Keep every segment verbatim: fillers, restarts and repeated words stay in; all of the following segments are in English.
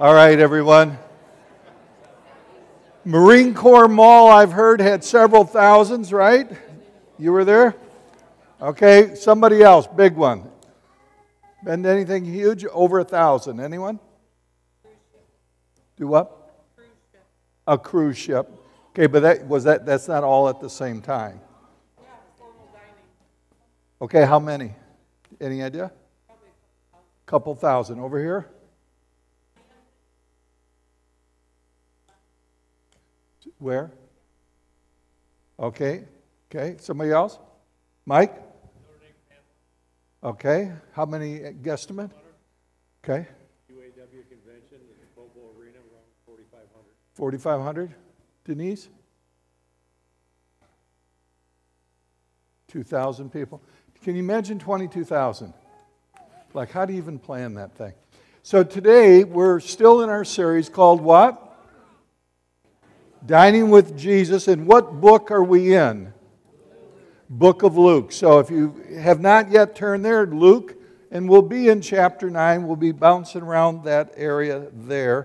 All right, everyone. Marine Corps Mall, I've heard, had several thousands, right? You were there? Okay, somebody else, big one. Been anything huge? Over a thousand. Anyone? Do what? Cruise ship. A cruise ship. Okay, but that was that. That's not all at the same time. Yeah, formal dining. Okay, how many? Any idea? Probably a Couple couple thousand. thousand. Over here? Where? Okay. Okay. Somebody else? Mike? Okay. How many guesstimate? Okay. U A W convention at the Bobo Arena, around forty-five hundred. forty-five hundred. Denise? two thousand people. Can you imagine twenty-two thousand? Like, how do you even plan that thing? So today, we're still in our series called what? Dining with Jesus. And what book are we in? Book of Luke. So if you have not yet turned there, Luke, and we'll be in chapter nine. We'll be bouncing around that area there.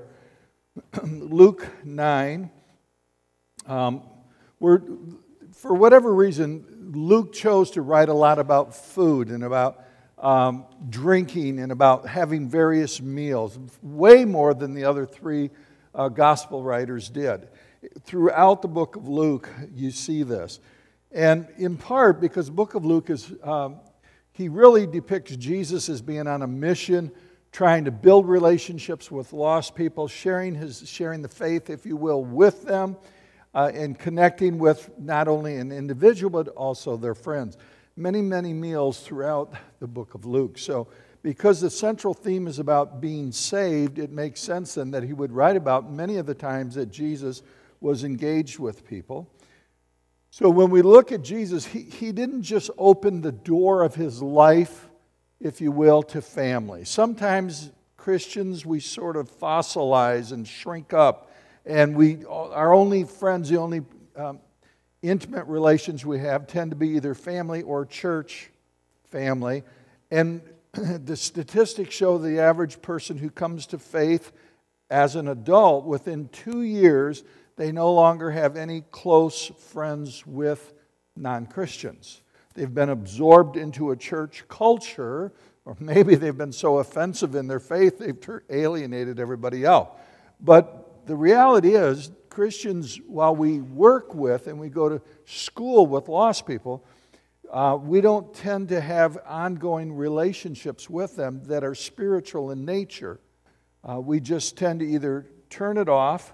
Luke nine. Um, we're, for whatever reason, Luke chose to write a lot about food and about um, drinking and about having various meals, way more than the other three uh, gospel writers did. Throughout the book of Luke, you see this. And in part because the book of Luke is, um, he really depicts Jesus as being on a mission, trying to build relationships with lost people, sharing his, sharing the faith, if you will, with them, uh, and connecting with not only an individual, but also their friends. Many, many meals throughout the book of Luke. So because the central theme is about being saved, it makes sense then that he would write about many of the times that Jesus was engaged with people. So when we look at Jesus, he, he didn't just open the door of his life, if you will, to family. Sometimes Christians, we sort of fossilize and shrink up, and we our only friends, the only um, intimate relations we have tend to be either family or church family. And the statistics show the average person who comes to faith as an adult, within two years, they no longer have any close friends with non-Christians. They've been absorbed into a church culture, or maybe they've been so offensive in their faith, they've alienated everybody else. But the reality is, Christians, while we work with and we go to school with lost people, uh, we don't tend to have ongoing relationships with them that are spiritual in nature. Uh, we just tend to either turn it off,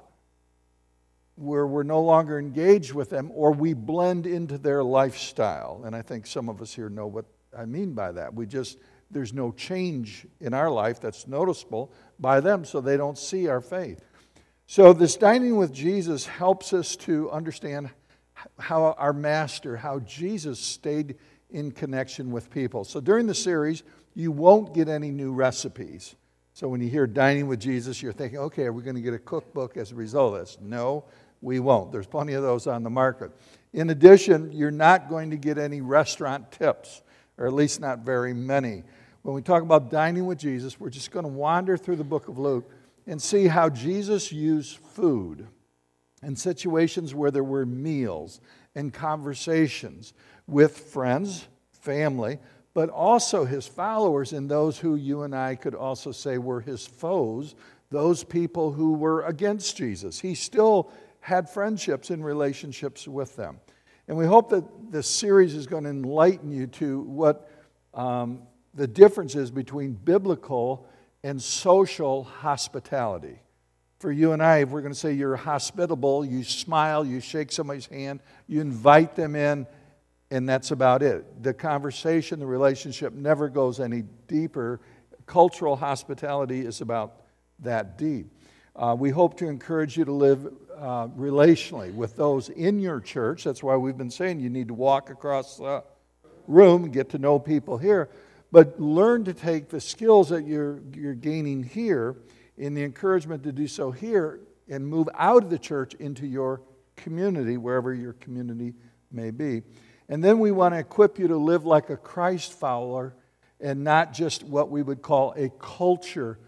where we're no longer engaged with them, or we blend into their lifestyle. And I think some of us here know what I mean by that. We just, there's no change in our life that's noticeable by them, so they don't see our faith. So this dining with Jesus helps us to understand how our Master, how Jesus stayed in connection with people. So during the series, you won't get any new recipes. So when you hear dining with Jesus, you're thinking, okay, are we going to get a cookbook as a result of this? No, we won't. There's plenty of those on the market. In addition, you're not going to get any restaurant tips, or at least not very many. When we talk about dining with Jesus, we're just going to wander through the book of Luke and see how Jesus used food in situations where there were meals and conversations with friends, family, but also his followers and those who you and I could also say were his foes, those people who were against Jesus. He still had friendships and relationships with them. And we hope that this series is going to enlighten you to what um, the difference is between biblical and social hospitality. For you and I, if we're going to say you're hospitable, you smile, you shake somebody's hand, you invite them in, and that's about it. The conversation, the relationship never goes any deeper. Cultural hospitality is about that deep. Uh, we hope to encourage you to live uh, relationally with those in your church. That's why we've been saying you need to walk across the room and get to know people here. But learn to take the skills that you're, you're gaining here in the encouragement to do so here and move out of the church into your community, wherever your community may be. And then we want to equip you to live like a Christ follower and not just what we would call a culture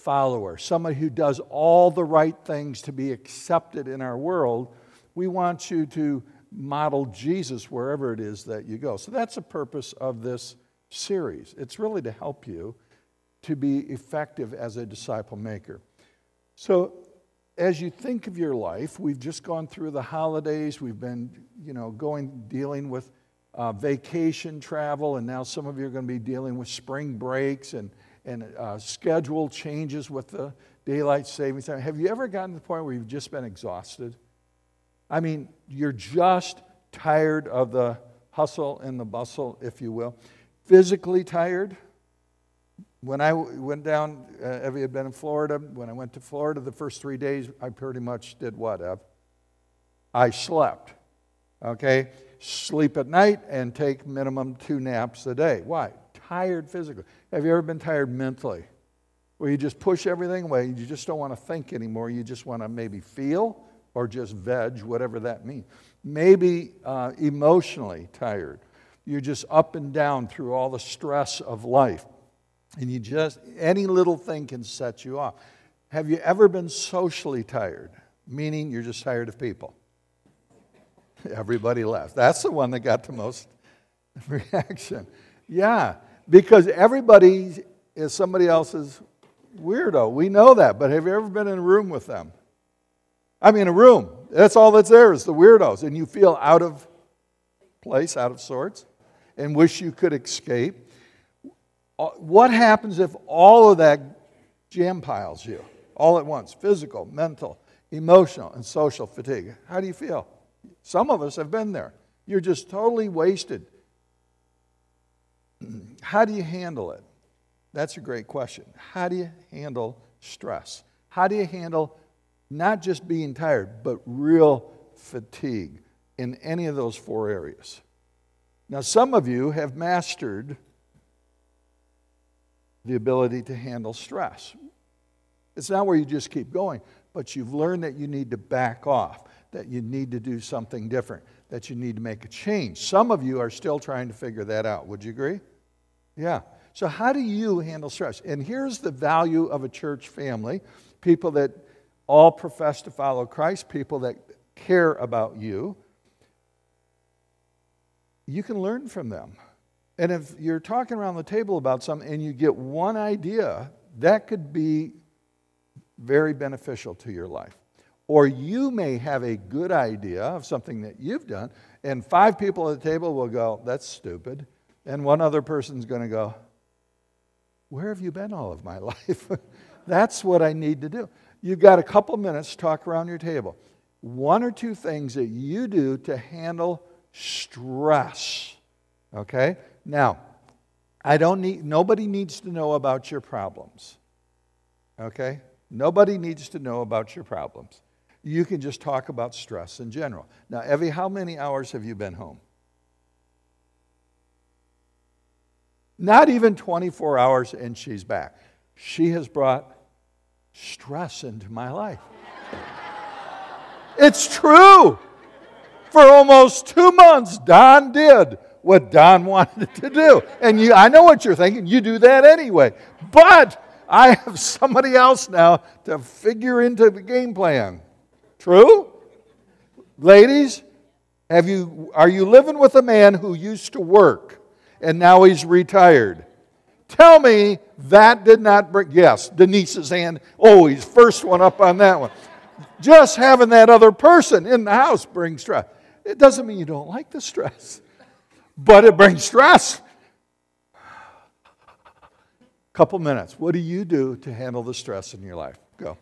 follower, somebody who does all the right things to be accepted in our world. We want you to model Jesus wherever it is that you go. So that's the purpose of this series. It's really to help you to be effective as a disciple maker. So as you think of your life, we've just gone through the holidays. We've been, you know, going, dealing with uh, vacation travel, and now some of you are going to be dealing with spring breaks and, and uh, schedule changes with the daylight savings time. Have you ever gotten to the point where you've just been exhausted? I mean, you're just tired of the hustle and the bustle, if you will. Physically tired. When I went down, uh, Evie had been in Florida. When I went to Florida the first three days, I pretty much did what, Ev? I slept. Okay? Sleep at night and take minimum two naps a day. Why? Tired physically. Have you ever been tired mentally? Where you just push everything away. You just don't want to think anymore. You just want to maybe feel or just veg, whatever that means. Maybe uh, emotionally tired. You're just up and down through all the stress of life. And you just, any little thing can set you off. Have you ever been socially tired? Meaning you're just tired of people. Everybody left. That's the one that got the most reaction. Yeah, because everybody is somebody else's weirdo. We know that, but have you ever been in a room with them? I mean, a room. That's all that's there is the weirdos. And you feel out of place, out of sorts, and wish you could escape. What happens if all of that jam piles you all at once? Physical, mental, emotional, and social fatigue. How do you feel? Some of us have been there. You're just totally wasted. How do you handle it? That's a great question. How do you handle stress? How do you handle not just being tired, but real fatigue in any of those four areas? Now, some of you have mastered the ability to handle stress. It's not where you just keep going, but you've learned that you need to back off, that you need to do something different, that you need to make a change. Some of you are still trying to figure that out. Would you agree? Yeah. So how do you handle stress? And here's the value of a church family, people that all profess to follow Christ, people that care about you. You can learn from them. And if you're talking around the table about something and you get one idea, that could be very beneficial to your life. Or you may have a good idea of something that you've done, and five people at the table will go, that's stupid. And one other person's going to go, where have you been all of my life? That's what I need to do. You've got a couple minutes to talk around your table. One or two things that you do to handle stress. Okay? Now, I don't need, nobody needs to know about your problems. Okay? Nobody needs to know about your problems. You can just talk about stress in general. Now, Evie, how many hours have you been home? Not even twenty-four hours and she's back. She has brought stress into my life. It's true. For almost two months, Don did what Don wanted to do. And you, I know what you're thinking. You do that anyway. But I have somebody else now to figure into the game plan. True? Ladies, have you, are you living with a man who used to work and now he's retired? Tell me that did not bring, yes, Denise's hand, oh, he's first one up on that one. Just having that other person in the house brings stress. It doesn't mean you don't like the stress, but it brings stress. Couple minutes. What do you do to handle the stress in your life? Go.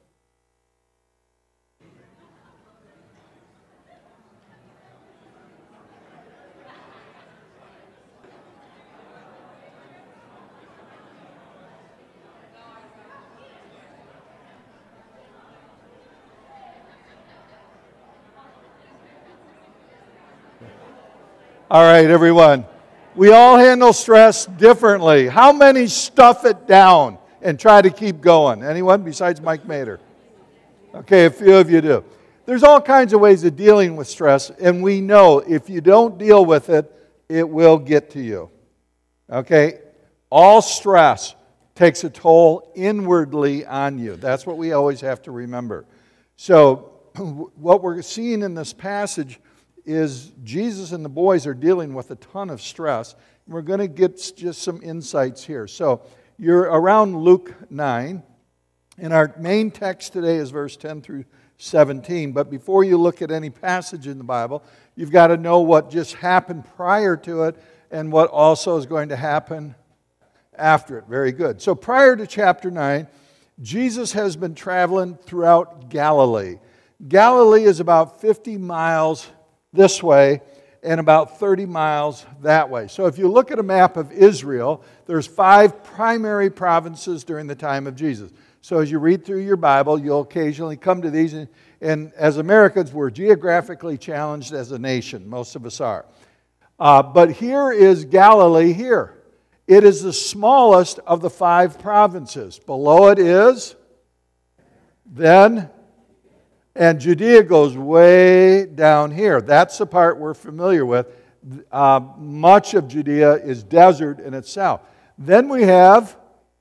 All right, everyone. We all handle stress differently. How many stuff it down and try to keep going? Anyone besides Mike Mater? Okay, a few of you do. There's all kinds of ways of dealing with stress, and we know if you don't deal with it, it will get to you. Okay? All stress takes a toll inwardly on you. That's what we always have to remember. So what we're seeing in this passage is Jesus and the boys are dealing with a ton of stress. We're going to get just some insights here. So you're around Luke nine, and our main text today is verse ten through seventeen. But before you look at any passage in the Bible, you've got to know what just happened prior to it and what also is going to happen after it. Very good. So prior to chapter nine, Jesus has been traveling throughout Galilee. Galilee is about fifty miles this way and about thirty miles that way. So if you look at a map of Israel, there's five primary provinces during the time of Jesus. So as you read through your Bible, you'll occasionally come to these. And, and as Americans, we're geographically challenged as a nation. Most of us are. Uh, but here is Galilee here. It is the smallest of the five provinces. Below it is, then, and Judea goes way down here. That's the part we're familiar with. Uh, much of Judea is desert in itself. Then we have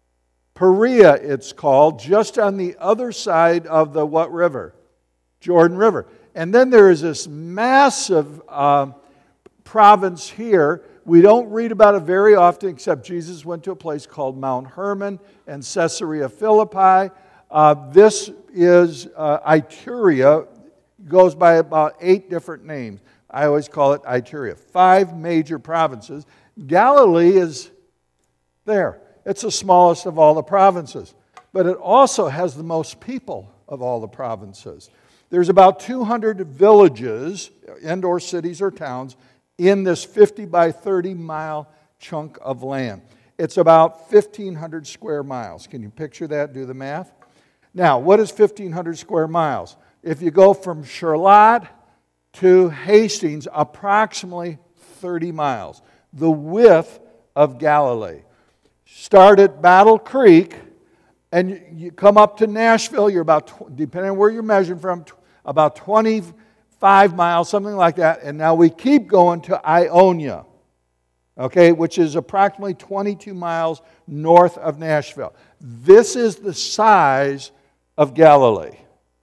Perea, it's called, just on the other side of the what river? Jordan River. And then there is this massive uh, province here. We don't read about it very often, except Jesus went to a place called Mount Hermon and Caesarea Philippi. Uh, this is uh, Iturea, goes by about eight different names. I always call it Iturea. Five major provinces. Galilee is there. It's the smallest of all the provinces. But it also has the most people of all the provinces. There's about two hundred villages, and/or cities or towns, in this fifty by thirty mile chunk of land. It's about fifteen hundred square miles. Can you picture that? Do the math. Now, what is fifteen hundred square miles? If you go from Charlotte to Hastings, approximately thirty miles. The width of Galilee. Start at Battle Creek, and you come up to Nashville. You're about, depending on where you're measuring from, about twenty-five miles, something like that. And now we keep going to Ionia, okay, which is approximately twenty-two miles north of Nashville. This is the size of Galilee.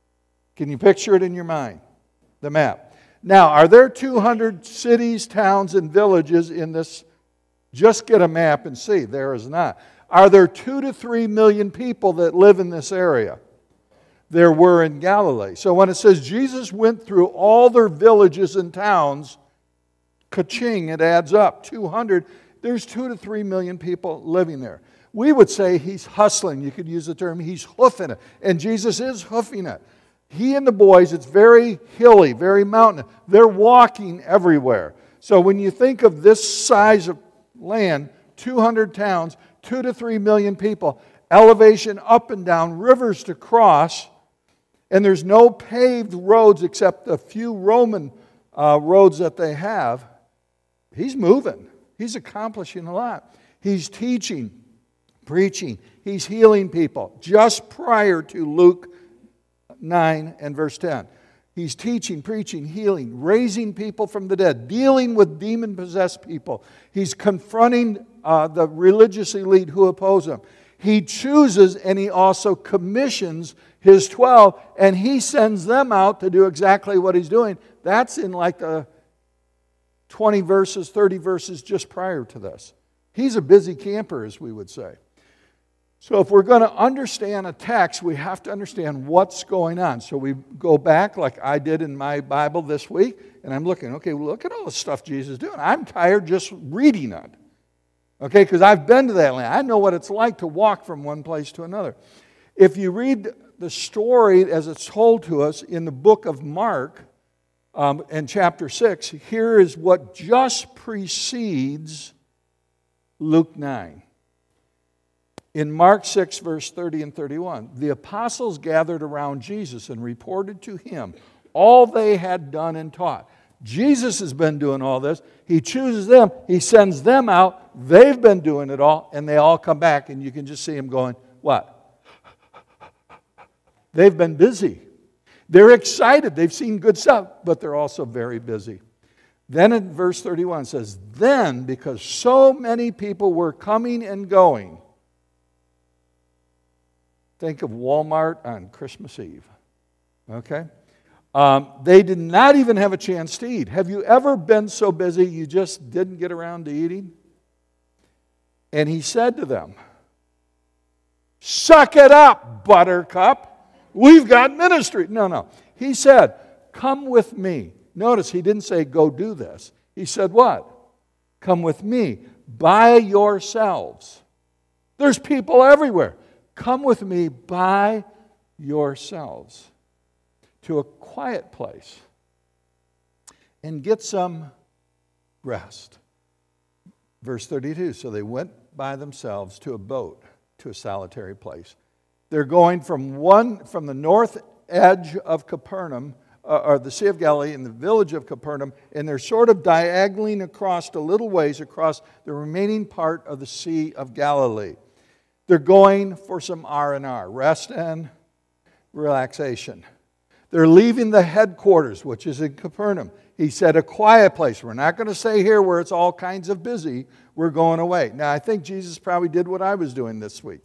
Can you picture it in your mind? The map. Now, are there two hundred cities, towns, and villages in this? Just get a map and see. There is not. Are there two to three million people that live in this area? There were in Galilee. So when it says Jesus went through all their villages and towns, ka-ching, it adds up. two hundred. There's two to three million people living there. We would say he's hustling. You could use the term, he's hoofing it. And Jesus is hoofing it. He and the boys, it's very hilly, very mountainous. They're walking everywhere. So when you think of this size of land, two hundred towns, two to three million people, elevation up and down, rivers to cross, and there's no paved roads except a few Roman uh, roads that they have. He's moving. He's accomplishing a lot. He's teaching, preaching. He's healing people. Just prior to Luke nine and verse ten. He's teaching, preaching, healing, raising people from the dead, dealing with demon-possessed people. He's confronting uh, the religious elite who oppose him. He chooses and he also commissions his twelve, and he sends them out to do exactly what he's doing. That's in like the twenty verses, thirty verses just prior to this. He's a busy camper, as we would say. So if we're going to understand a text, we have to understand what's going on. So we go back like I did in my Bible this week, and I'm looking, okay, well, look at all the stuff Jesus is doing. I'm tired just reading it. Okay, because I've been to that land. I know what it's like to walk from one place to another. If you read the story as it's told to us in the book of Mark, um, in chapter six, here is what just precedes Luke nine. In Mark six, verse thirty and thirty-one, the apostles gathered around Jesus and reported to him all they had done and taught. Jesus has been doing all this. He chooses them. He sends them out. They've been doing it all, and they all come back, and you can just see them going, what? They've been busy. They're excited. They've seen good stuff, but they're also very busy. Then in verse thirty-one it says, then, because so many people were coming and going, Think of Walmart on Christmas Eve. Okay? Um, they did not even have a chance to eat. Have you ever been so busy you just didn't get around to eating? And he said to them, "Suck it up, Buttercup. We've got ministry." No, no. He said, "Come with me." Notice he didn't say, "Go do this." He said what? "Come with me by yourselves." There's people everywhere. Come with me by yourselves to a quiet place and get some rest. Verse thirty-two, so they went by themselves to a boat, to a solitary place. They're going from one from the north edge of Capernaum, uh, or the Sea of Galilee, in the village of Capernaum, and they're sort of diagonaling across a little ways across the remaining part of the Sea of Galilee. They're going for some R and R, rest and relaxation. They're leaving the headquarters, which is in Capernaum. He said a quiet place. We're not going to stay here where it's all kinds of busy. We're going away. Now, I think Jesus probably did what I was doing this week.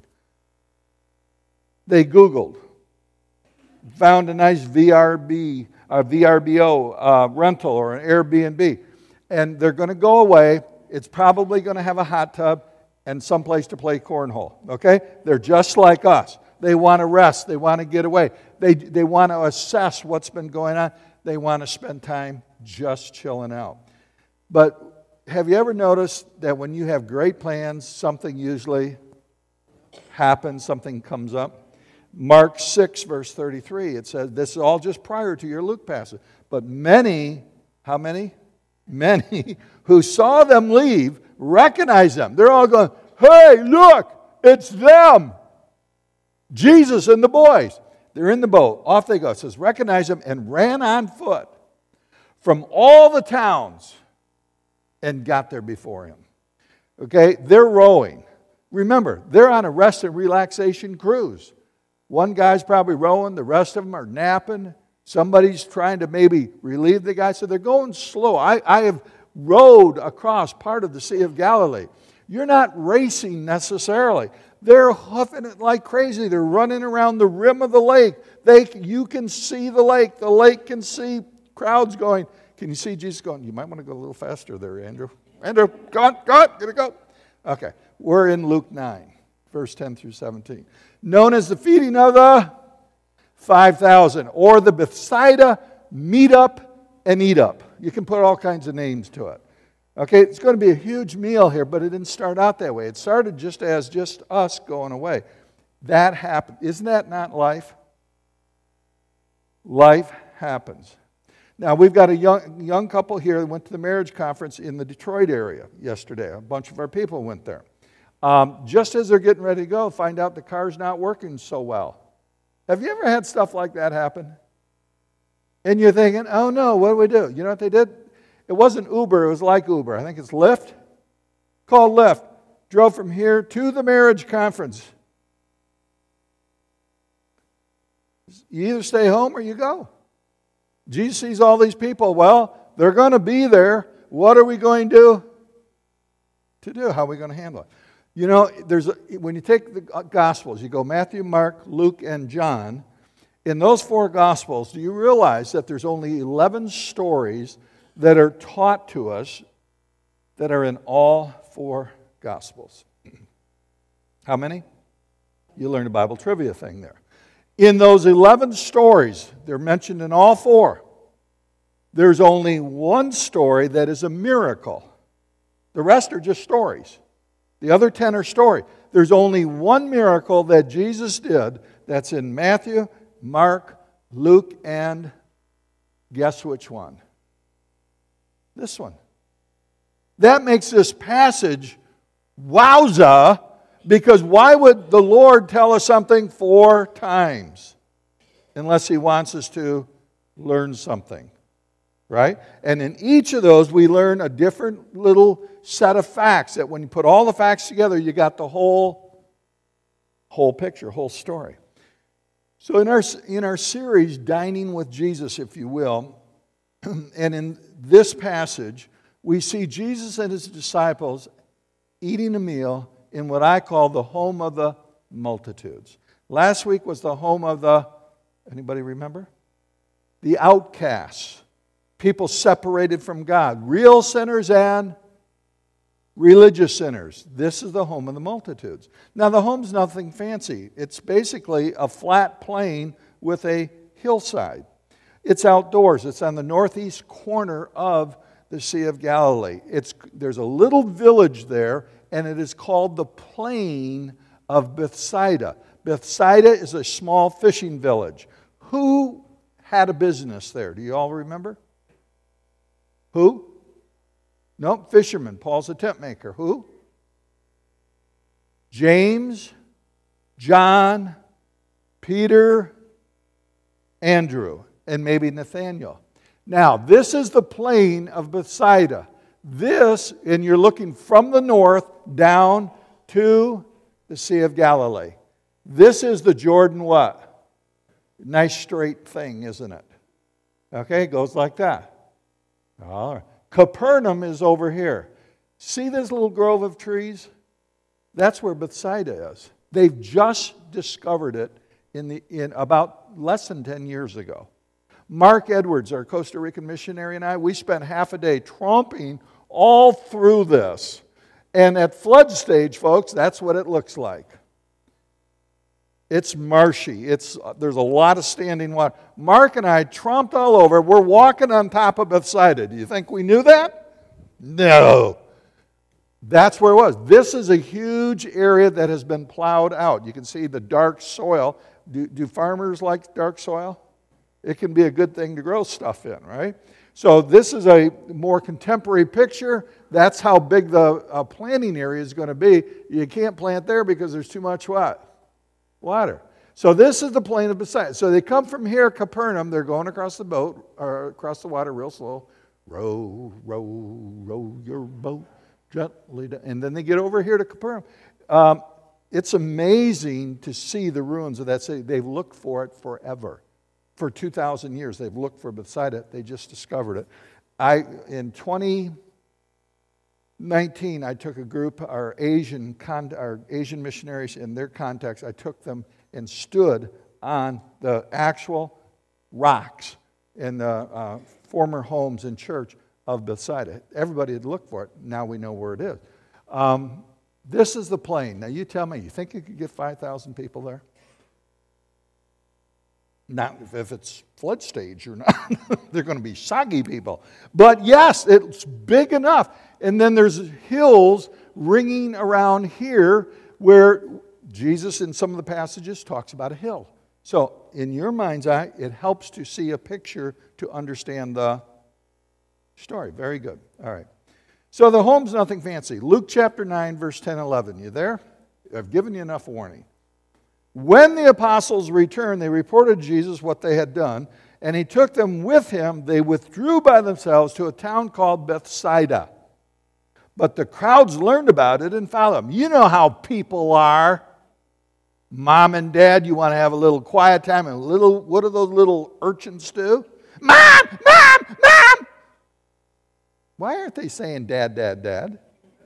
They Googled, found a nice V R B, a V R B O uh, rental or an Airbnb, and they're going to go away. It's probably going to have a hot tub and some place to play cornhole, okay? They're just like us. They want to rest. They want to get away. They, they want to assess what's been going on. They want to spend time just chilling out. But have you ever noticed that when you have great plans, something usually happens, something comes up? Mark six, verse thirty-three, it says, this is all just prior to your Luke passage. But many, how many? Many who saw them leave recognized them. They're all going, "Hey, look, it's them. Jesus and the boys." They're in the boat. Off they go. It says, recognize them and ran on foot from all the towns and got there before him. Okay, they're rowing. Remember, they're on a rest and relaxation cruise. One guy's probably rowing, the rest of them are napping. Somebody's trying to maybe relieve the guy. So they're going slow. I, I have rowed across part of the Sea of Galilee. You're not racing necessarily. They're huffing it like crazy. They're running around the rim of the lake. They, you can see the lake. The lake can see crowds going. Can you see Jesus going, "You might want to go a little faster there, Andrew. Andrew, go on, go on, get it go." Okay, we're in Luke nine, verse ten through seventeen. Known as the feeding of the five thousand, or the Bethsaida meet up and eat up. You can put all kinds of names to it. Okay, it's going to be a huge meal here, but it didn't start out that way. It started just as just us going away. That happened. Isn't that not life? Life happens. Now, we've got a young, young couple here that went to the marriage conference in the Detroit area yesterday. A bunch of our people went there. Um, just as they're getting ready to go, find out the car's not working so well. Have you ever had stuff like that happen? And you're thinking, "Oh no, what do we do?" You know what they did? It wasn't Uber, it was like Uber. I think it's Lyft. Called Lyft. Drove from here to the marriage conference. You either stay home or you go. Jesus sees all these people. Well, they're going to be there. What are we going to do? To do? How are we going to handle it? You know, there's a, when you take the Gospels, you go Matthew, Mark, Luke, and John. In those four Gospels, do you realize that there's only eleven stories that are taught to us that are in all four Gospels? How many? You learned a Bible trivia thing there. In those eleven stories, they're mentioned in all four. There's only one story that is a miracle. The rest are just stories. The other ten are story. There's only one miracle that Jesus did that's in Matthew, Mark, Luke, and guess which one? This one. That makes this passage wowza, because why would the Lord tell us something four times unless He wants us to learn something, right? And in each of those, we learn a different little set of facts that when you put all the facts together, you got the whole, whole picture, whole story. So in our, in our series, Dining with Jesus, if you will, and in this passage, we see Jesus and His disciples eating a meal in what I call the home of the multitudes. Last week was the home of the, anybody remember? The outcasts. People separated from God. Real sinners and religious sinners. This is the home of the multitudes. Now the home's nothing fancy. It's basically a flat plain with a hillside. It's outdoors. It's on the northeast corner of the Sea of Galilee. It's, there's a little village there, and it is called the Plain of Bethsaida. Bethsaida is a small fishing village. Who had a business there? Do you all remember? Who? Nope, fisherman. Paul's a tent maker. Who? James, John, Peter, Andrew, and maybe Nathaniel. Now, this is the plain of Bethsaida. This, and you're looking from the north down to the Sea of Galilee. This is the Jordan what? Nice straight thing, isn't it? Okay, it goes like that. All right. Capernaum is over here. See this little grove of trees? That's where Bethsaida is. They've just discovered it in, the, in about less than ten years ago. Mark Edwards, our Costa Rican missionary, and I, we spent half a day tromping all through this. And at flood stage, folks, that's what it looks like. It's marshy. It's, there's a lot of standing water. Mark and I tromped all over. We're walking on top of Bethsaida. Do you think we knew that? No. That's where it was. This is a huge area that has been plowed out. You can see the dark soil. Do, do farmers like dark soil? It can be a good thing to grow stuff in, right? So this is a more contemporary picture. That's how big the uh, planting area is going to be. You can't plant there because there's too much what? Water. So this is the plain of Bethsaida. So they come from here, Capernaum. They're going across the boat, or across the water real slow. Row, row, row your boat gently down. And then they get over here to Capernaum. Um, it's amazing to see the ruins of that city. They've looked for it forever. For two thousand years, they've looked for Bethsaida. They just discovered it. I in twenty nineteen, I took a group, our Asian, our Asian missionaries in their context, I took them and stood on the actual rocks in the uh, former homes and church of Bethsaida. Everybody had looked for it. Now we know where it is. Um, this is the plain. Now you tell me, you think you could get five thousand people there? Not if it's flood stage or not. They're going to be soggy people. But yes, it's big enough. And then there's hills ringing around here where Jesus in some of the passages talks about a hill. So in your mind's eye, it helps to see a picture to understand the story. Very good. All right. So the home's nothing fancy. Luke chapter nine, verse ten, eleven. You there? I've given you enough warning. When the apostles returned, they reported to Jesus what they had done, and he took them with him. They withdrew by themselves to a town called Bethsaida. But the crowds learned about it and followed them. You know how people are. Mom and Dad, you want to have a little quiet time, and a little, what do those little urchins do? Mom, Mom, Mom! Why aren't they saying Dad, Dad, Dad?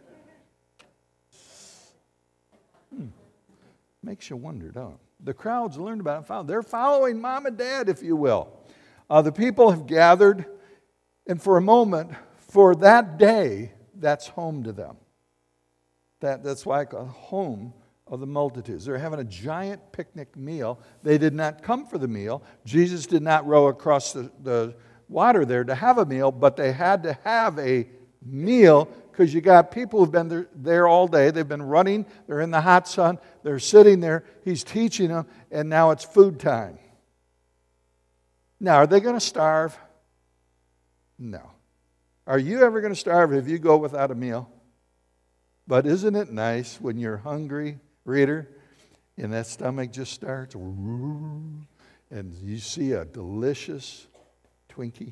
Makes you wonder, don't it? The crowds learned about it and found. They're following Mom and Dad, if you will. Uh, the people have gathered, and for a moment, for that day, that's home to them. That, that's like a home of the multitudes. They're having a giant picnic meal. They did not come for the meal. Jesus did not row across the, the water there to have a meal, but they had to have a meal because you got people who've been there, there all day. They've been running. They're in the hot sun. They're sitting there. He's teaching them, and now it's food time. Now, are they going to starve? No. Are you ever going to starve if you go without a meal? But isn't it nice when you're hungry, reader, and that stomach just starts, and you see a delicious Twinkie?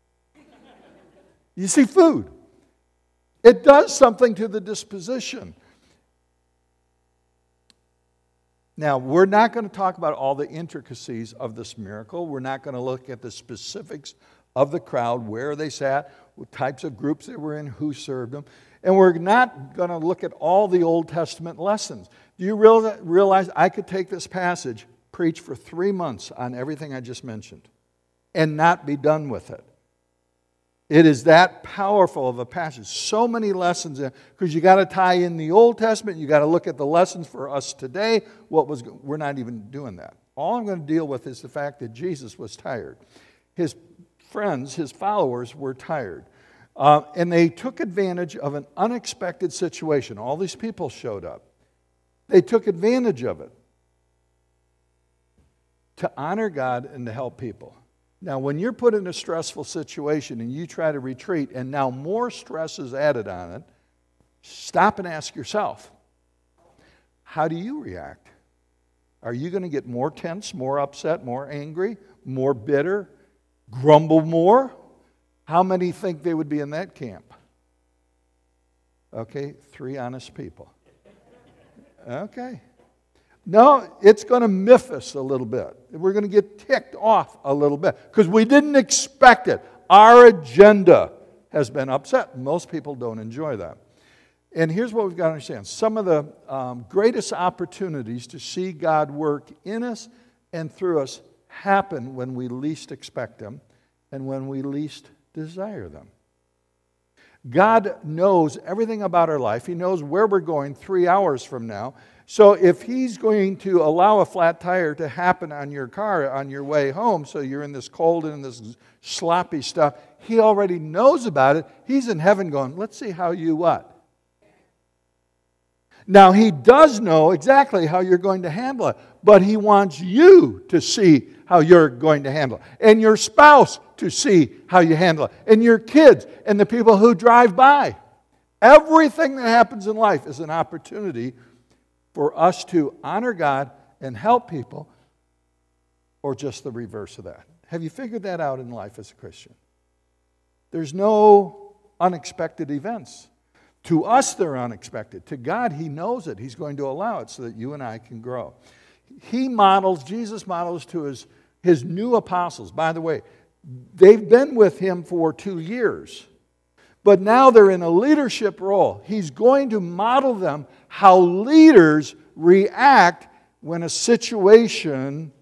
You see food. It does something to the disposition. Now, we're not going to talk about all the intricacies of this miracle. We're not going to look at the specifics of the crowd, where they sat, what types of groups they were in, who served them. And we're not going to look at all the Old Testament lessons. Do you realize I could take this passage, preach for three months on everything I just mentioned, and not be done with it? It is that powerful of a passage. So many lessons in, because you got to tie in the Old Testament. You got to look at the lessons for us today. What was we're not even doing that. All I'm going to deal with is the fact that Jesus was tired. His friends, his followers, were tired, uh, and they took advantage of an unexpected situation. All these people showed up. They took advantage of it to honor God and to help people. Now, when you're put in a stressful situation and you try to retreat and now more stress is added on it, stop and ask yourself, how do you react? Are you going to get more tense, more upset, more angry, more bitter, grumble more? How many think they would be in that camp? Okay, three honest people. Okay. No, it's going to miff us a little bit. We're going to get ticked off a little bit because we didn't expect it. Our agenda has been upset. Most people don't enjoy that. And here's what we've got to understand. Some of the um, greatest opportunities to see God work in us and through us happen when we least expect them and when we least desire them. God knows everything about our life. He knows where we're going three hours from now. So if He's going to allow a flat tire to happen on your car on your way home, so you're in this cold and this sloppy stuff, He already knows about it. He's in heaven going, let's see how you what? Now, He does know exactly how you're going to handle it, but He wants you to see how you're going to handle it, and your spouse to see how you handle it, and your kids, and the people who drive by. Everything that happens in life is an opportunity for us to honor God and help people, or just the reverse of that. Have you figured that out in life as a Christian? There's no unexpected events. To us, they're unexpected. To God, He knows it. He's going to allow it so that you and I can grow. He models, Jesus models to His, his new apostles. By the way, they've been with Him for two years. But now they're in a leadership role. He's going to model them how leaders react when a situation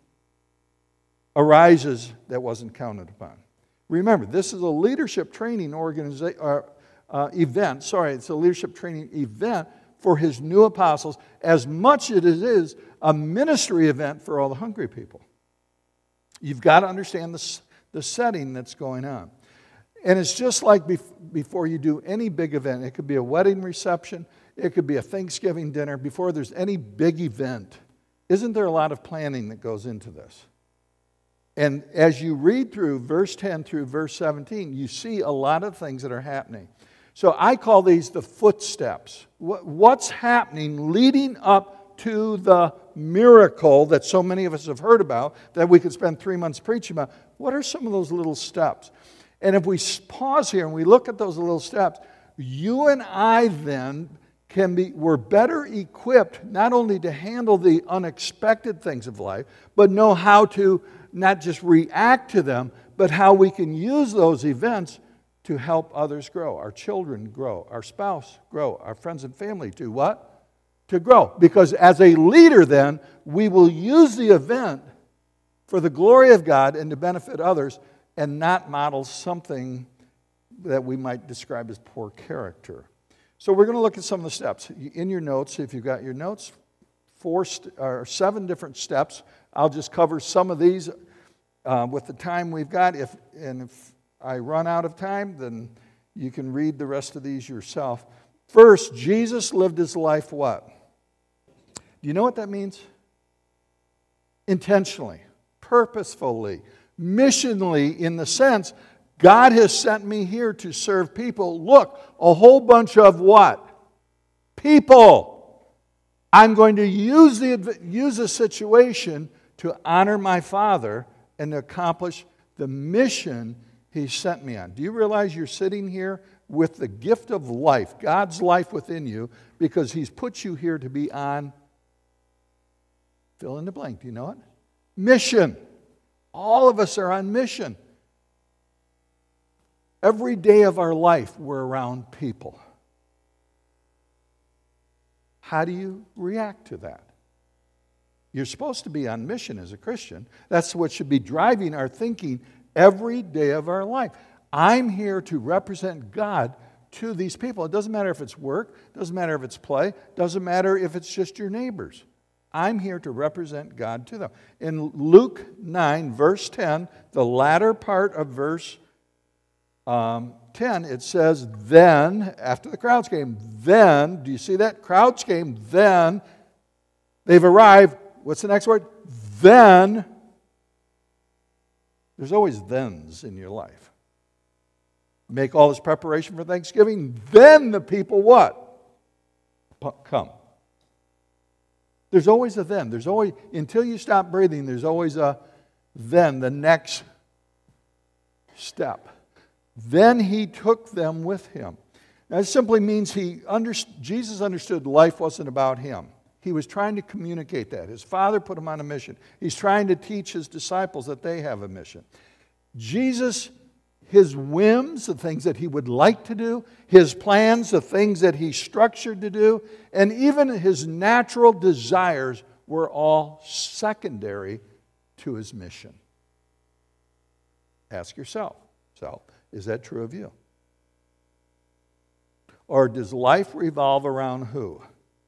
arises that wasn't counted upon. Remember, this is a leadership training organization, uh, uh, event. Sorry, it's a leadership training event for His new apostles, as much as it is a ministry event for all the hungry people. You've got to understand the, the setting that's going on. And it's just like bef- before you do any big event. It could be a wedding reception. It could be a Thanksgiving dinner. Before there's any big event, isn't there a lot of planning that goes into this? And as you read through verse ten through verse seventeen, you see a lot of things that are happening. So I call these the footsteps. What's happening leading up to the miracle that so many of us have heard about, that we could spend three months preaching about? What are some of those little steps? And if we pause here and we look at those little steps, you and I then can be, we're better equipped not only to handle the unexpected things of life, but know how to not just react to them, but how we can use those events to help others grow. Our children grow, our spouse grow, our friends and family do what? To grow. Because as a leader then, we will use the event for the glory of God and to benefit others, and not model something that we might describe as poor character. So we're going to look at some of the steps. In your notes, if you've got your notes, four st- or seven different steps. I'll just cover some of these uh, with the time we've got. If and if I run out of time, then you can read the rest of these yourself. First, Jesus lived His life what? Do you know what that means? Intentionally, purposefully, missionally, in the sense, God has sent me here to serve people. Look, a whole bunch of what? People. I'm going to use the use a situation to honor my Father and to accomplish the mission He sent me on. Do you realize you're sitting here with the gift of life, God's life within you, because He's put you here to be on, fill in the blank, do you know it? Mission. All of us are on mission. Every day of our life, we're around people. How do you react to that? You're supposed to be on mission as a Christian. That's what should be driving our thinking every day of our life. I'm here to represent God to these people. It doesn't matter if it's work, doesn't matter if it's play, doesn't matter if it's just your neighbors. I'm here to represent God to them. In Luke nine, verse ten, the latter part of verse um, ten, it says, then, after the crowds came, then, do you see that? Crowds came, then, they've arrived. What's the next word? Then, there's always thens in your life. Make all this preparation for Thanksgiving, then the people what? Come. There's always a then. There's always, until you stop breathing, there's always a then, the next step. Then he took them with him. Now, it simply means he under, Jesus understood life wasn't about him. He was trying to communicate that. His Father put him on a mission. He's trying to teach his disciples that they have a mission. Jesus, his whims, the things that he would like to do, his plans, the things that he structured to do, and even his natural desires were all secondary to his mission. Ask yourself, so, is that true of you? Or does life revolve around who?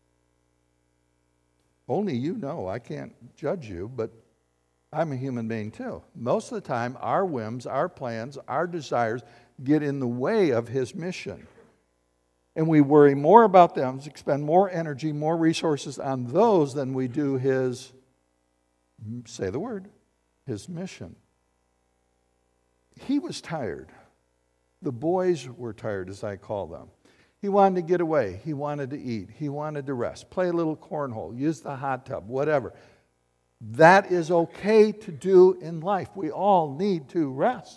Only you know. I can't judge you, but I'm a human being too. Most of the time, our whims, our plans, our desires get in the way of his mission. And we worry more about them, expend more energy, more resources on those than we do his, say the word, his mission. He was tired. The boys were tired, as I call them. He wanted to get away. He wanted to eat. He wanted to rest. Play a little cornhole. Use the hot tub. Whatever. That is okay to do in life. We all need to rest.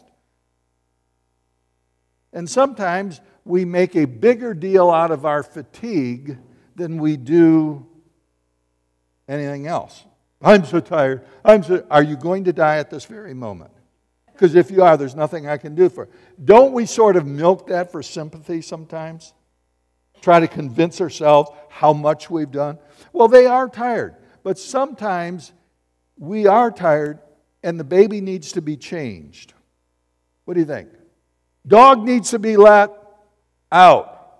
And sometimes we make a bigger deal out of our fatigue than we do anything else. I'm so tired. I'm so. Are you going to die at this very moment? Because if you are, there's nothing I can do for it. Don't we sort of milk that for sympathy sometimes? Try to convince ourselves how much we've done. Well, they are tired. But sometimes we are tired and the baby needs to be changed. What do you think? Dog needs to be let out.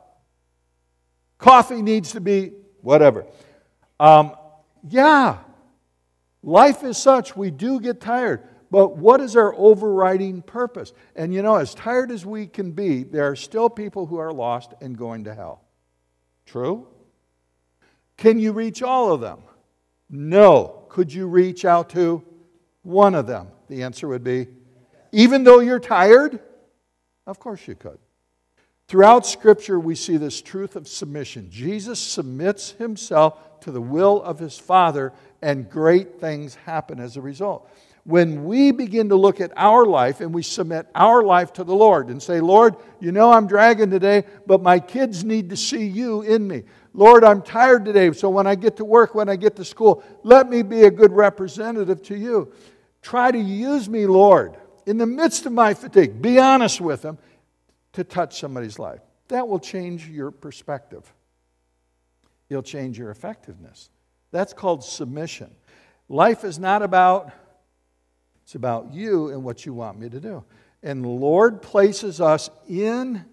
Coffee needs to be whatever. Um, yeah, life is such. We do get tired. But what is our overriding purpose? And you know, as tired as we can be, there are still people who are lost and going to hell. True? Can you reach all of them? No. Could you reach out to one of them? The answer would be, even though you're tired? Of course you could. Throughout Scripture, we see this truth of submission. Jesus submits himself to the will of his Father, and great things happen as a result. When we begin to look at our life and we submit our life to the Lord and say, Lord, you know I'm dragging today, but my kids need to see you in me. Lord, I'm tired today, so when I get to work, when I get to school, let me be a good representative to you. Try to use me, Lord, in the midst of my fatigue. Be honest with them to touch somebody's life. That will change your perspective. It'll change your effectiveness. That's called submission. Life is not about... It's about you and what you want me to do. And the Lord places us in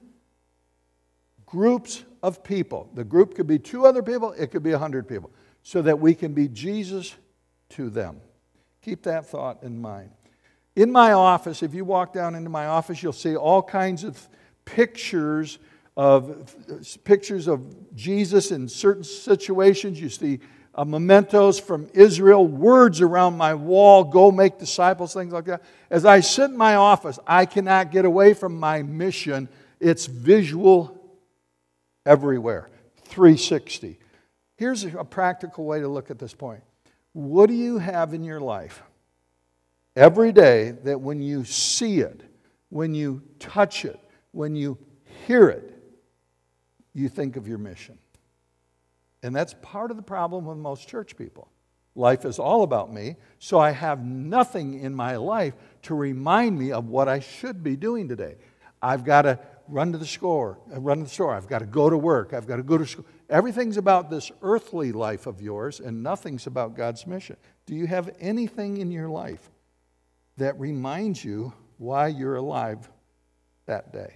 groups of people. The group could be two other people. It could be a hundred people. So that we can be Jesus to them. Keep that thought in mind. In my office, if you walk down into my office, you'll see all kinds of pictures of, pictures of Jesus in certain situations. You see Uh, mementos from Israel, words around my wall, go make disciples, things like that. As I sit in my office, I cannot get away from my mission. It's visual everywhere, three sixty. Here's a practical way to look at this point. What do you have in your life every day that when you see it, when you touch it, when you hear it, you think of your mission? And that's part of the problem with most church people. Life is all about me, so I have nothing in my life to remind me of what I should be doing today. I've got to run to the store, run to the store. I've got to go to work. I've got to go to school. Everything's about this earthly life of yours, and nothing's about God's mission. Do you have anything in your life that reminds you why you're alive that day?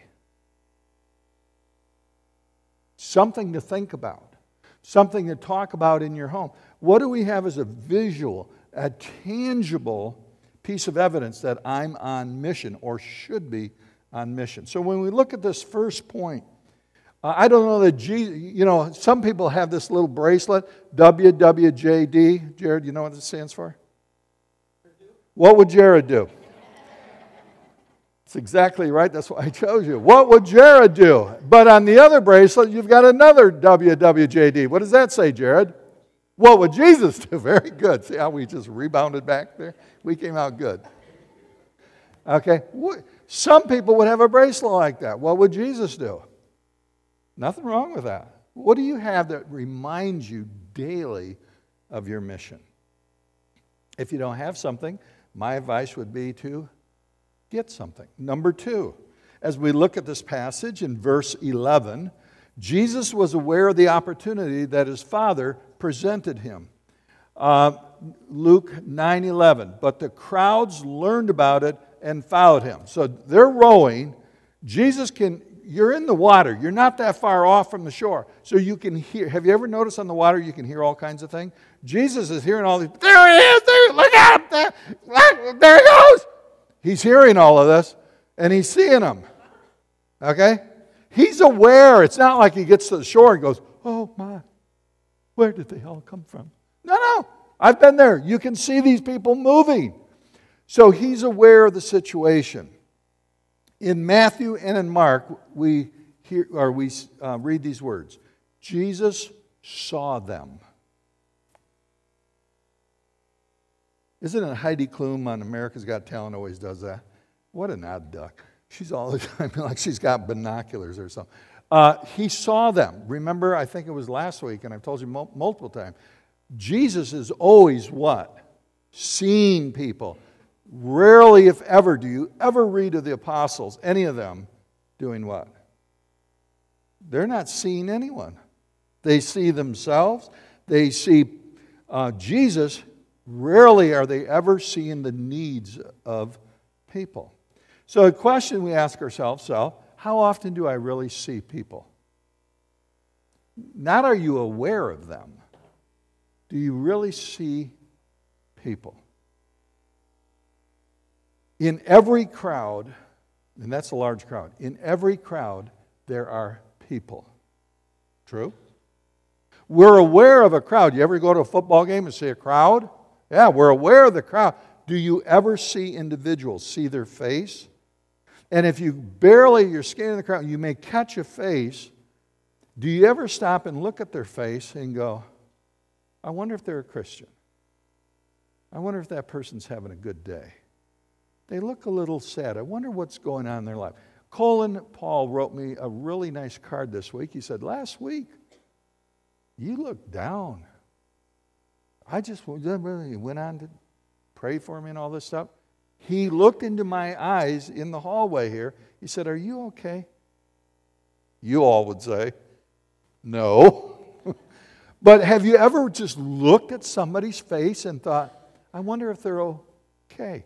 Something to think about. Something to talk about in your home. What do we have as a visual, a tangible piece of evidence that I'm on mission or should be on mission? So when we look at this first point, uh, I don't know that Jesus, you know, some people have this little bracelet, W W J D. Jared, you know what it stands for? What would Jared do? That's exactly right. That's why I chose you. What would Jared do? But on the other bracelet, you've got another W W J D. What does that say, Jared? What would Jesus do? Very good. See how we just rebounded back there? We came out good. Okay. Some people would have a bracelet like that. What would Jesus do? Nothing wrong with that. What do you have that reminds you daily of your mission? If you don't have something, my advice would be to get something. Number two, as we look at this passage in verse eleven, Jesus was aware of the opportunity that his Father presented him. Uh, Luke nine eleven, but the crowds learned about it and followed him. So they're rowing. Jesus can, you're in the water. You're not that far off from the shore. So you can hear, have you ever noticed on the water you can hear all kinds of things? Jesus is hearing all these, there he is, there, look at him, there, there he goes. He's hearing all of this, and he's seeing them. Okay? He's aware. It's not like he gets to the shore and goes, oh my, where did they all come from? No, no. I've been there. You can see these people moving. So he's aware of the situation. In Matthew and in Mark, we hear or we uh, read these words. Jesus saw them. Isn't it Heidi Klum on America's Got Talent always does that? What an odd duck. She's all the time like she's got binoculars or something. Uh, he saw them. Remember, I think it was last week, and I've told you mul- multiple times, Jesus is always what? Seeing people. Rarely, if ever, do you ever read of the apostles, any of them, doing what? They're not seeing anyone. They see themselves. They see uh, Jesus. Rarely are they ever seeing the needs of people. So a question we ask ourselves, so, how often do I really see people? Not are you aware of them. Do you really see people? In every crowd, and that's a large crowd, in every crowd there are people. True? We're aware of a crowd. You ever go to a football game and see a crowd? Yeah, we're aware of the crowd. Do you ever see individuals, see their face? And if you barely, you're scanning the crowd, you may catch a face. Do you ever stop and look at their face and go, I wonder if they're a Christian. I wonder if that person's having a good day. They look a little sad. I wonder what's going on in their life. Colin Paul wrote me a really nice card this week. He said, last week, you looked down. I just he went on to pray for me and all this stuff. He looked into my eyes in the hallway here. He said, are you okay? You all would say, no. But have you ever just looked at somebody's face and thought, I wonder if they're okay?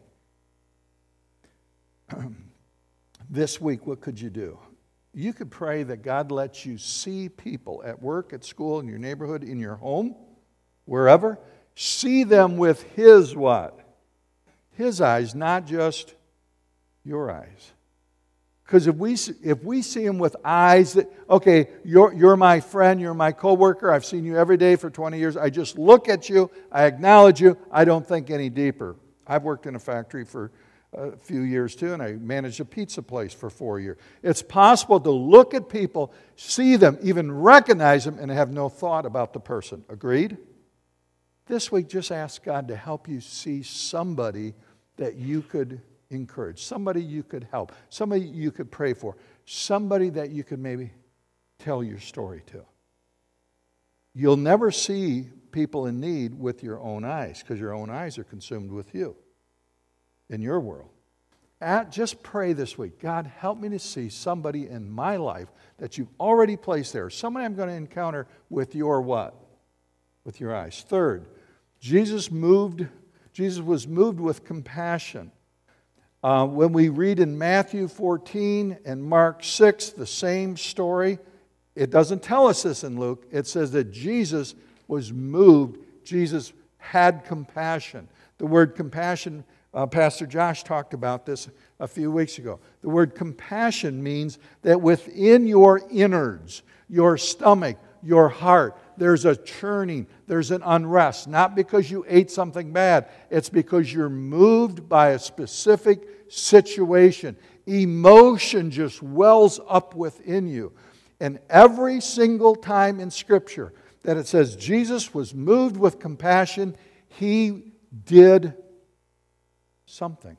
This week, what could you do? You could pray that God lets you see people at work, at school, in your neighborhood, in your home, wherever. See them with His what? His eyes, not just your eyes. Because if we if we see Him with eyes that, okay, you're, you're my friend, you're my coworker, I've seen you every day for twenty years, I just look at you, I acknowledge you, I don't think any deeper. I've worked in a factory for a few years too, and I managed a pizza place for four years. It's possible to look at people, see them, even recognize them, and have no thought about the person. Agreed? This week, just ask God to help you see somebody that you could encourage, somebody you could help, somebody you could pray for, somebody that you could maybe tell your story to. You'll never see people in need with your own eyes because your own eyes are consumed with you in your world. At, just pray this week. God, help me to see somebody in my life that you've already placed there. Somebody I'm going to encounter with your what? With your eyes. Third, Jesus moved. Jesus was moved with compassion. Uh, when we read in Matthew fourteen and Mark six, the same story, it doesn't tell us this in Luke. It says that Jesus was moved. Jesus had compassion. The word compassion, uh, Pastor Josh talked about this a few weeks ago. The word compassion means that within your innards, your stomach, your heart, there's a churning, there's an unrest. Not because you ate something bad, it's because you're moved by a specific situation. Emotion just wells up within you. And every single time in Scripture that it says Jesus was moved with compassion, He did something.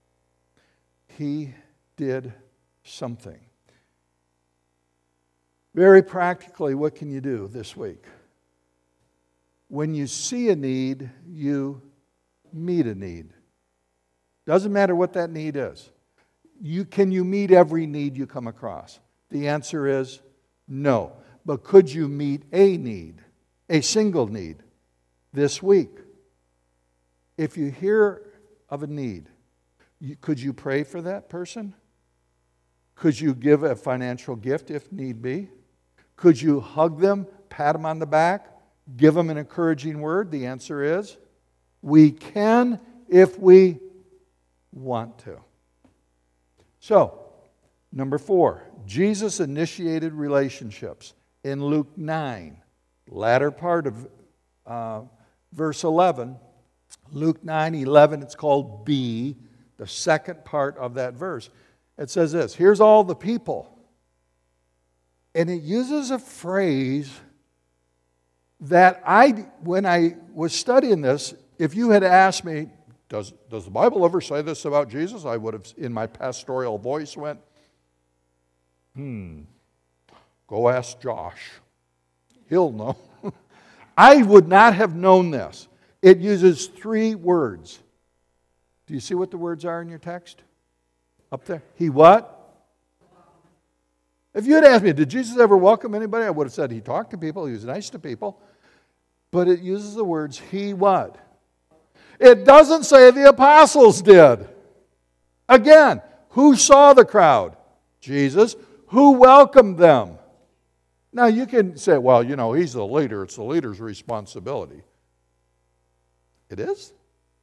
He did something. Very practically, what can you do this week? When you see a need, you meet a need. Doesn't matter what that need is. You, can you meet every need you come across? The answer is no. But could you meet a need, a single need, this week? If you hear of a need, you, could you pray for that person? Could you give a financial gift if need be? Could you hug them, pat them on the back, give them an encouraging word? The answer is we can if we want to. So, number four, Jesus initiated relationships. In Luke nine, latter part of uh, verse eleven, Luke nine eleven, it's called B, the second part of that verse. It says this, here's all the people. And it uses a phrase that I, when I was studying this, if you had asked me, does, does the Bible ever say this about Jesus? I would have, in my pastoral voice, went, hmm, go ask Josh. He'll know. I would not have known this. It uses three words. Do you see what the words are in your text? Up there. He what? If you had asked me, did Jesus ever welcome anybody? I would have said he talked to people, he was nice to people. But it uses the words, he what? It doesn't say the apostles did. Again, who saw the crowd? Jesus. Who welcomed them? Now you can say, well, you know, he's the leader. It's the leader's responsibility. It is?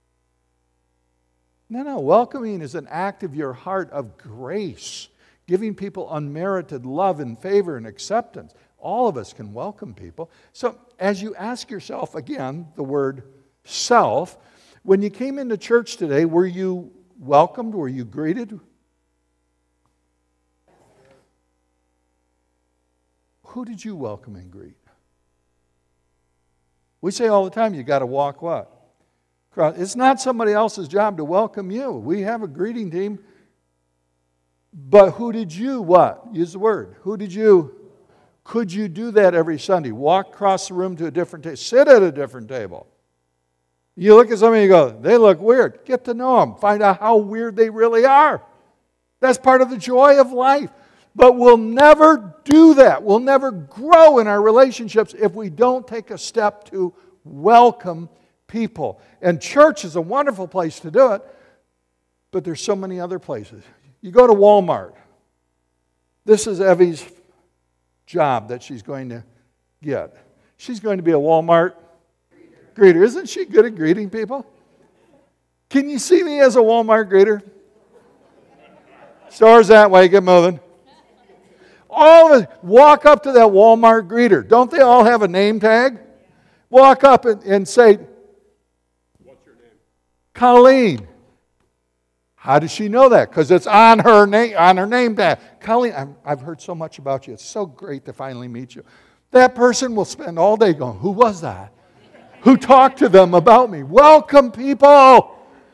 No, no. Welcoming is an act of your heart of grace. Giving people unmerited love and favor and acceptance. All of us can welcome people. So as you ask yourself, again, the word self, when you came into church today, were you welcomed? Were you greeted? Who did you welcome and greet? We say all the time, you got to walk what? It's not somebody else's job to welcome you. We have a greeting team. But who did you what? Use the word. Who did you? Could you do that every Sunday? Walk across the room to a different table. Sit at a different table. You look at somebody and you go, they look weird. Get to know them. Find out how weird they really are. That's part of the joy of life. But we'll never do that. We'll never grow in our relationships if we don't take a step to welcome people. And church is a wonderful place to do it, but there's so many other places. You go to Walmart. This is Evie's job that she's going to get. She's going to be a Walmart greeter. greeter. Isn't she good at greeting people? Can you see me as a Walmart greeter? Stores that way, get moving. All of us walk up to that Walmart greeter. Don't they all have a name tag? Walk up and, and say, what's your name? Colleen. How does she know that? Because it's on her name, on her name tag. Colleen, I've, I've heard so much about you. It's so great to finally meet you. That person will spend all day going, who was that? Who talked to them about me? Welcome, people.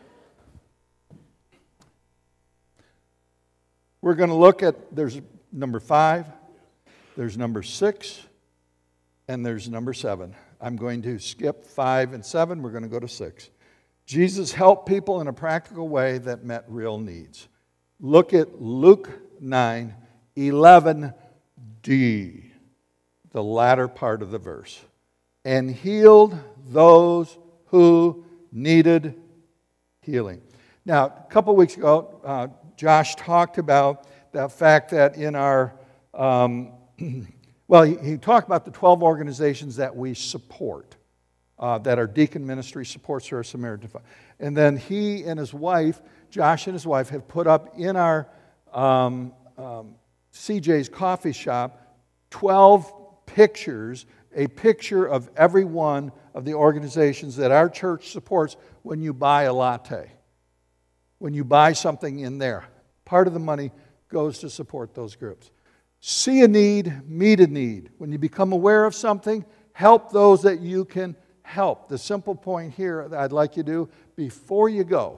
We're going to look at, there's number five, there's number six, and there's number seven. I'm going to skip five and seven. We're going to go to six. Jesus helped people in a practical way that met real needs. look at Luke nine, eleven d, the latter part of the verse. And healed those who needed healing. Now, a couple weeks ago, uh, Josh talked about the fact that in our, um, well, he, he talked about the twelve organizations that we support, uh, that our deacon ministry supports through our Samaritan Fund. And then he and his wife, Josh and his wife, have put up in our um, um, C J's coffee shop twelve pictures, a picture of every one of the organizations that our church supports when you buy a latte. When you buy something in there, part of the money goes to support those groups. See a need, meet a need. When you become aware of something, help those that you can help. The simple point here that I'd like you to do, before you go,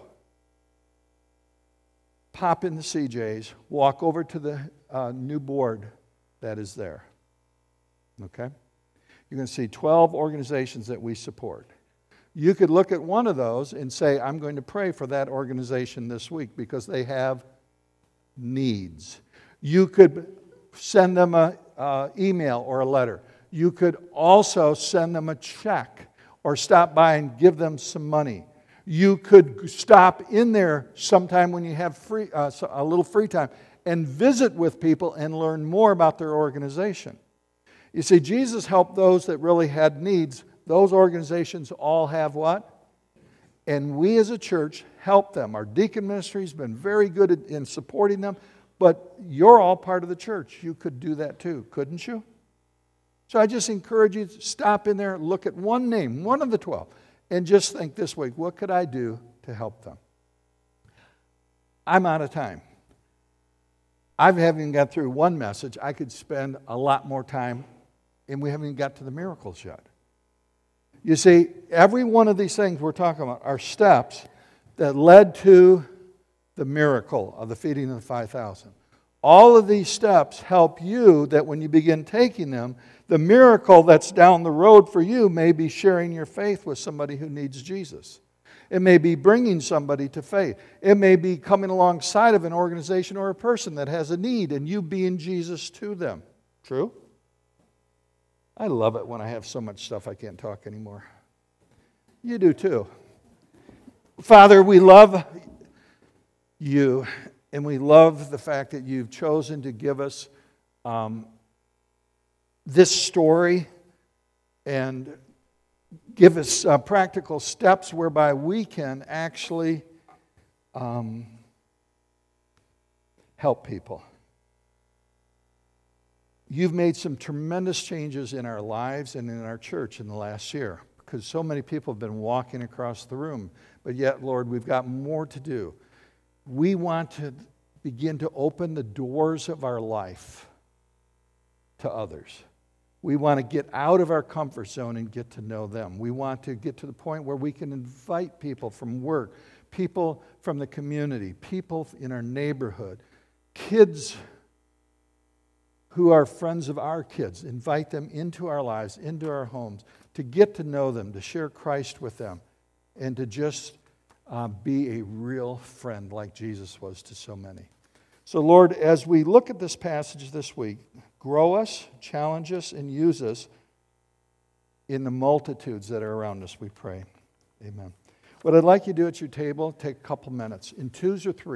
pop in the C J's, walk over to the uh, new board that is there. Okay? You're going to see twelve organizations that we support. You could look at one of those and say, I'm going to pray for that organization this week because they have needs. You could send them an uh, email or a letter. You could also send them a check or stop by and give them some money. You could stop in there sometime when you have free, uh, a little free time and visit with people and learn more about their organization. You see, Jesus helped those that really had needs. Those organizations all have what? And we as a church help them. Our deacon ministry has been very good at, in supporting them, but you're all part of the church. You could do that too, couldn't you? So I just encourage you to stop in there, look at one name, one of the twelve, and just think this week, what could I do to help them? I'm out of time. I haven't even got through one message. I could spend a lot more time, and we haven't even got to the miracles yet. You see, every one of these things we're talking about are steps that led to the miracle of the feeding of the five thousand. All of these steps help you that when you begin taking them, the miracle that's down the road for you may be sharing your faith with somebody who needs Jesus. It may be bringing somebody to faith. It may be coming alongside of an organization or a person that has a need and you being Jesus to them. True? I love it when I have so much stuff I can't talk anymore. You do too. Father, we love you, and we love the fact that you've chosen to give us um, this story and give us uh, practical steps whereby we can actually um, help people. You've made some tremendous changes in our lives and in our church in the last year because so many people have been walking across the room. But yet, Lord, we've got more to do. We want to begin to open the doors of our life to others. We want to get out of our comfort zone and get to know them. We want to get to the point where we can invite people from work, people from the community, people in our neighborhood, kids who are friends of our kids, invite them into our lives, into our homes, to get to know them, to share Christ with them, and to just uh, be a real friend like Jesus was to so many. So, Lord, as we look at this passage this week, grow us, challenge us, and use us in the multitudes that are around us, we pray. Amen. What I'd like you to do at your table, take a couple minutes. In twos or threes,